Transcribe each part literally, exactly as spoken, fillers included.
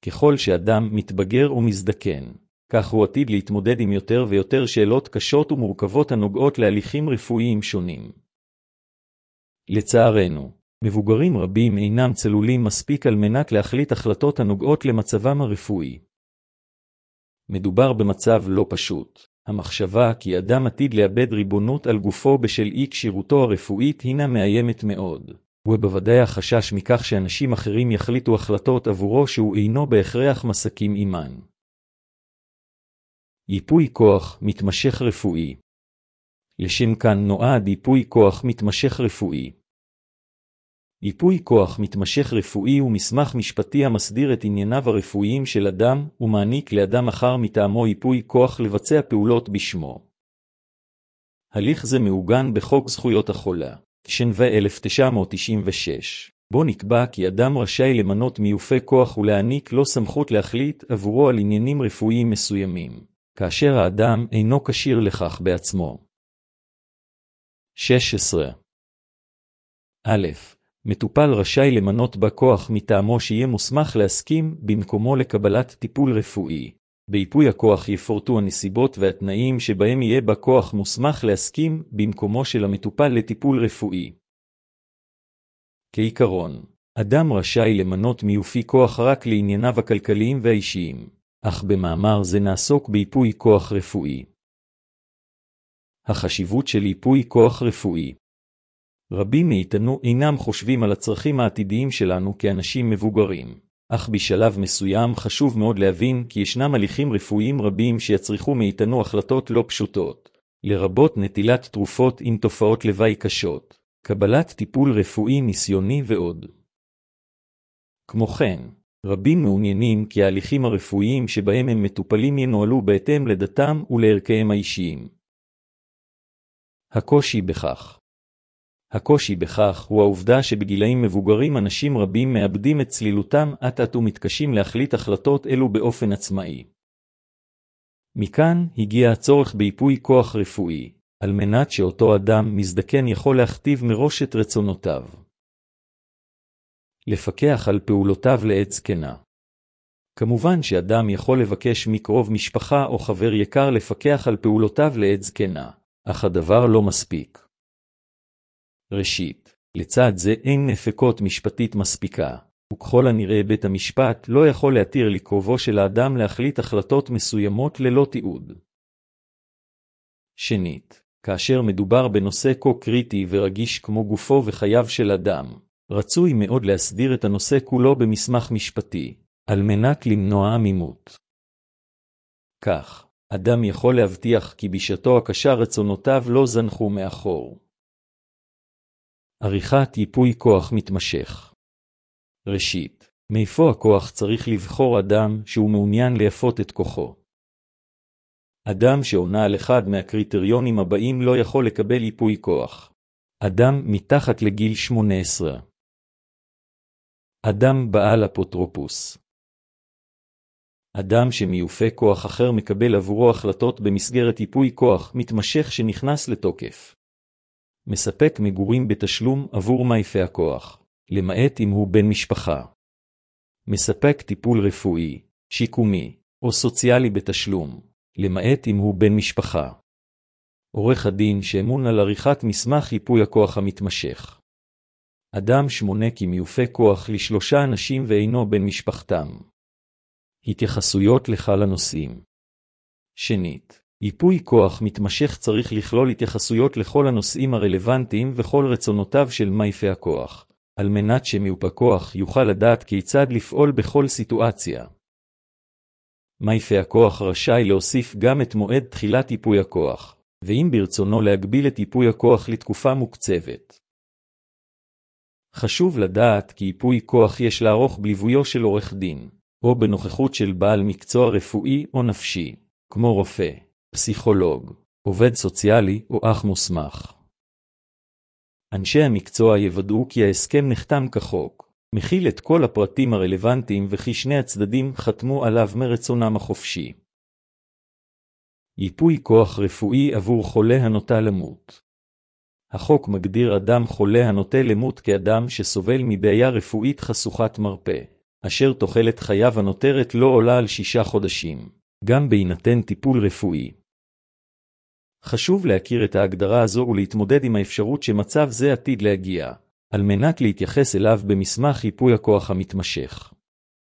ככל שאדם מתבגר ומזדקן, כך הוא עתיד להתמודד עם יותר ויותר שאלות קשות ומורכבות הנוגעות להליכים רפואיים שונים. לצערנו, מבוגרים רבים אינם צלולים מספיק על מנת להחליט החלטות הנוגעות למצבם הרפואי. מדובר במצב לא פשוט. המחשבה כי אדם עתיד לאבד ריבונות על גופו בשל אי כשירותו הרפואית הינה מאיימת מאוד, ובוודאי החשש מכך שאנשים אחרים יחליטו החלטות עבורו שהוא אינו בהכרח מסכים עימן. ייפוי כוח מתמשך רפואי. לשם כאן נועד ייפוי כוח מתמשך רפואי. ייפוי כוח מתמשך רפואי הוא מסמך משפטי המסדיר את ענייניו הרפואיים של אדם ומעניק לאדם אחר מטעמו ייפוי כוח לבצע פעולות בשמו. הליך זה מעוגן בחוק זכויות החולה, שנת אלף תשע מאות תשעים ושש, בו נקבע כי אדם רשאי למנות מיופה כוח ולהעניק לו סמכות להחליט עבורו על עניינים רפואיים מסוימים, כאשר האדם אינו כשיר לכך בעצמו. שש עשרה. א' מטופל רשאי למנות בה כוח מטעמו שיהיה מוסמך להסכים במקומו לקבלת טיפול רפואי. בייפוי הכוח יפורטו הנסיבות והתנאים שבהם יהיה בה כוח מוסמך להסכים במקומו של המטופל לטיפול רפואי. כעיקרון, אדם רשאי למנות מיופי כוח רק לענייניו הכלכליים והאישיים, אך במאמר זה נעסוק בייפוי כוח רפואי. החשיבות של ייפוי כוח רפואי. רבים מאיתנו אינם חושבים על הצרכים העתידיים שלנו כאנשים מבוגרים, אך בשלב מסוים חשוב מאוד להבין כי ישנם הליכים רפואיים רבים שיצריכו מאיתנו החלטות לא פשוטות, לרבות נטילת תרופות עם תופעות לוואי קשות, קבלת טיפול רפואי ניסיוני ועוד. כמו כן, רבים מעוניינים כי ההליכים הרפואיים שבהם הם מטופלים ינוהלו בהתאם לדתם ולערכיהם האישיים. הקושי בכך הקושי בכך הוא העובדה שבגילאים מבוגרים אנשים רבים מאבדים את צלילותם עד עד ומתקשים להחליט החלטות אלו באופן עצמאי. מכאן הגיע הצורך בייפוי כוח רפואי, על מנת שאותו אדם מזדקן יכול להכתיב מראש את רצונותיו. לפקח על פעולותיו לעת זקנה. כמובן שאדם יכול לבקש מקרוב משפחה או חבר יקר לפקח על פעולותיו לעת זקנה, אך הדבר לא מספיק. ראשית, לצד זה אין נפקות משפטית מספיקה, וככל הנראה בית המשפט לא יכול להתיר לקרובו של האדם להחליט החלטות מסוימות ללא תיעוד. שנית, כאשר מדובר בנושא כה קריטי ורגיש כמו גופו וחייו של אדם, רצוי מאוד להסדיר את הנושא כולו במסמך משפטי, על מנת למנוע עמימות. כך, אדם יכול להבטיח כי בשעתו הקשה רצונותיו לא זנחו מאחור. עריכת ייפוי כוח מתמשך. ראשית, מאיפה הכוח צריך לבחור אדם שהוא מעוניין ליפות את כוחו? אדם שעונה על אחד מהקריטריונים הבאים לא יכול לקבל ייפוי כוח. אדם מתחת לגיל שמונה עשרה. אדם בעל אפוטרופוס. אדם שמיופה כוח אחר מקבל עבורו החלטות במסגרת ייפוי כוח מתמשך שנכנס לתוקף. מספק מגורים בתשלום עבור מיופה הכוח, למעט אם הוא בן משפחה. מספק טיפול רפואי, שיקומי, או סוציאלי בתשלום, למעט אם הוא בן משפחה. עורך הדין שאמון על עריכת מסמך ייפוי הכוח המתמשך. אדם שמונה כי מיופה כוח לשלושה אנשים ואינו בן משפחתם. התייחסויות לכלל הנושאים. שנית, ייפוי כוח מתמשך צריך לכלול התייחסויות לכל הנושאים הרלוונטיים וכל רצונותיו של מיופה הכוח, על מנת שמיופה כוח יוכל לדעת כיצד לפעול בכל סיטואציה. מיופה הכוח רשאי להוסיף גם את מועד תחילת ייפוי הכוח, ואם ברצונו להגביל את ייפוי הכוח לתקופה מוקצבת. חשוב לדעת כי ייפוי כוח יש לערוך בליוויו של עורך דין, או בנוכחות של בעל מקצוע רפואי או נפשי, כמו רופא, פסיכולוג, עובד סוציאלי או אח מוסמך. אנשי המקצוע יוודאו כי ההסכם נחתם כחוק, מכיל את כל הפרטים הרלוונטיים וכי שני הצדדים חתמו עליו מרצונם החופשי. ייפוי כוח רפואי עבור חולה הנוטה למות. החוק מגדיר אדם חולה הנוטה למות כאדם שסובל מבעיה רפואית חשוכת מרפא, אשר תוחלת חייו הנותרת לא עולה על שישה חודשים, גם בהינתן טיפול רפואי. חשוב להכיר את ההגדרה הזו ולהתמודד עם האפשרות שמצב זה עתיד להגיע, על מנת להתייחס אליו במסמך ייפוי הכוח המתמשך.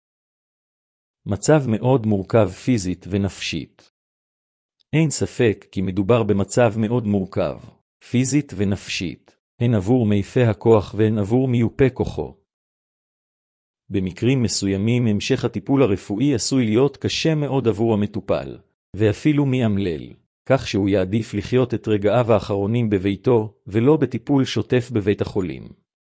מצב מאוד מורכב פיזית ונפשית. אין ספק כי מדובר במצב מאוד מורכב, פיזית ונפשית, הן עבור מייפה הכוח והן עבור מיופה כוחו. במקרים מסוימים המשך הטיפול הרפואי עשוי להיות קשה מאוד עבור המטופל, ואפילו מאמלל, כך שהוא יעדיף לחיות את רגעיו האחרונים בביתו, ולא בטיפול שוטף בבית החולים.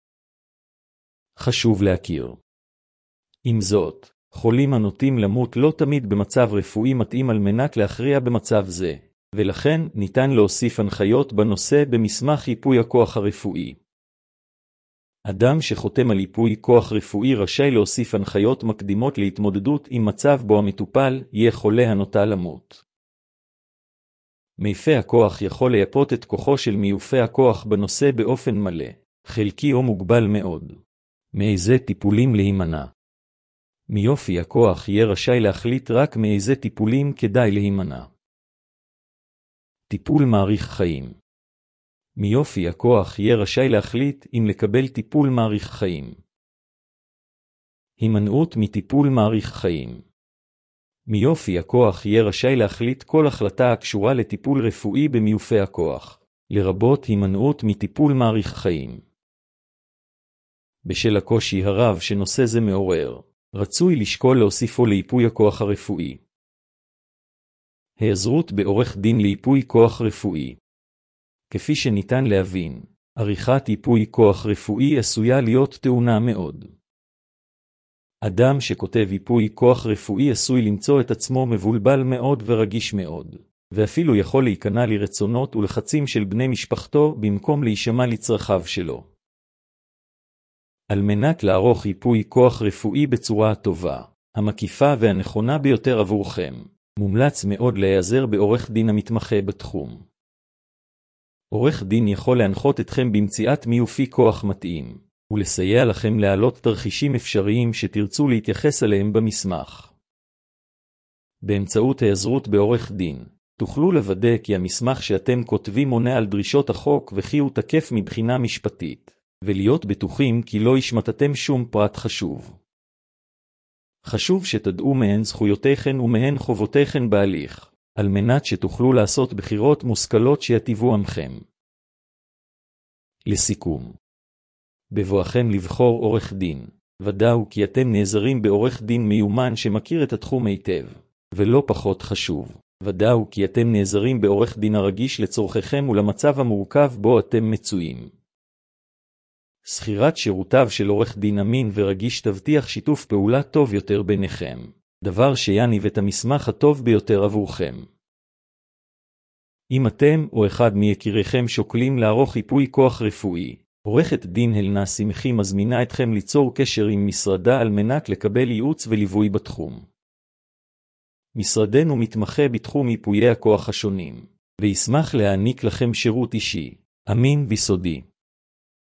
חשוב להכיר. עם זאת, חולים הנוטים למות לא תמיד במצב רפואי מתאים על מנת להכריע במצב זה, ולכן ניתן להוסיף הנחיות בנושא במסמך ייפוי הכוח הרפואי. אדם שחותם על ייפוי כוח רפואי רשאי להוסיף הנחיות מקדימות להתמודדות עם מצב בו המטופל יהיה חולה הנוטה למות. מייפה הכוח יכול לייפות את כוחו של מיופה הכוח בנושא באופן מלא, חלקי או מוגבל מאוד. מאיזה טיפולים להימנע? מיופי הכוח יהיה רשאי להחליט רק מאיזה טיפולים כדאי להימנע. טיפול מאריך חיים. מיופי הכוח יהיה רשאי להחליט אם לקבל טיפול מאריך חיים. הימנעות מטיפול מאריך חיים. מיופי הכוח יהיה רשאי להחליט כל החלטה הקשורה לטיפול רפואי במיופי הכוח, לרבות הימנעות מטיפול מאריך חיים. בשל הקושי הרב שנושא זה מעורר, רצוי לשקול להוסיפו לייפוי הכוח הרפואי. היעזרות בעורך דין לייפוי כוח רפואי. כפי שניתן להבין, עריכת ייפוי כוח רפואי עשויה להיות טעונה מאוד. אדם שכותב ייפוי כוח רפואי עשוי למצוא את עצמו מבולבל מאוד ורגיש מאוד, ואפילו יכול להיכנע לרצונות ולחצים של בני משפחתו במקום להישמע לצרכיו שלו. על מנת לערוך ייפוי כוח רפואי בצורה הטובה, המקיפה והנכונה ביותר עבורכם, מומלץ מאוד להיעזר בעורך דין המתמחה בתחום. עורך דין יכול להנחות אתכם במציאת מיופי כוח מתאים, ולסייע לכם להעלות תרחישים אפשריים שתרצו להתייחס אליהם במסמך. באמצעות היעזרות בעורך דין, תוכלו לוודא כי המסמך שאתם כותבים עונה על דרישות החוק וכי הוא תקף מבחינה משפטית, ולהיות בטוחים כי לא השמטתם שום פרט חשוב. חשוב שתדעו מהן זכויותיכן ומהן חובותיכן בהליך, על מנת שתוכלו לעשות בחירות מושכלות שיטיבו עמכם. לסיכום, בבואכם לבחור עורך דין, ודאו כי אתם נעזרים בעורך דין מיומן שמכיר את התחום היטב, ולא פחות חשוב, ודאו כי אתם נעזרים בעורך דין הרגיש לצורככם ולמצב המורכב בו אתם מצויים. סחירת שירותיו של עורך דין אמין ורגיש תבטיח שיתוף פעולה טוב יותר ביניכם, דבר שיניב את המסמך הטוב ביותר עבורכם. אם אתם או אחד מיקיריכם שוקלים לערוך ייפוי כוח רפואי, עורכת דין הלנה שמחי מזמינה אתכם ליצור קשר עם משרדה על מנת לקבל ייעוץ וליווי בתחום. משרדנו מתמחה בתחום ייפויי הכוח השונים, וישמח להעניק לכם שירות אישי, אמין וסודי.